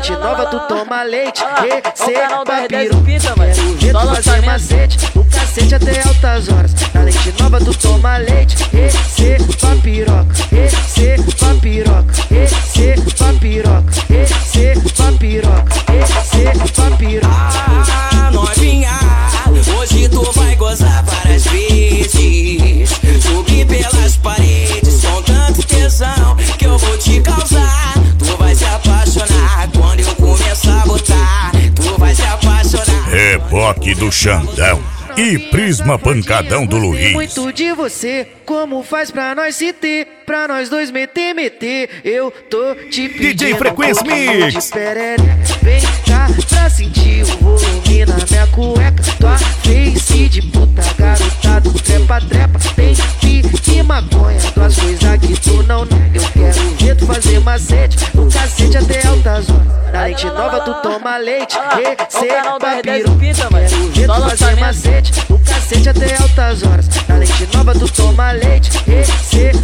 lente nova tu toma leite, receba piroca. Quero ver tu fazer macete, o cacete até altas horas. Na lente nova tu toma leite, receba piroca, receba piroca, receba piroca, receba piroca, receba piroca. Ah, novinha, hoje tu vai gozar várias vezes. Subir pelas paredes com tanto tesão que eu vou te causar. Tu vai se apaixonar quando eu começar a botar. Tu vai se apaixonar. Reboque do Xandão e Prisma Pancadão do Luiz. Muito de você, como faz pra nós se ter, pra nós dois meter. Eu tô te pedindo DJ Frequência Mix. Vem cá pra sentir o volume na minha cueca. Tua face de puta, garotado, trepa. Tem pique e maconha, duas coisas que tu não nega. Eu quero ver tu fazer macete, o cacete até altas horas. Na lente nova tu toma leite, receba piroca. Quero ver tu fazer macete, o cacete até altas horas. Na lente nova tu toma leite, receba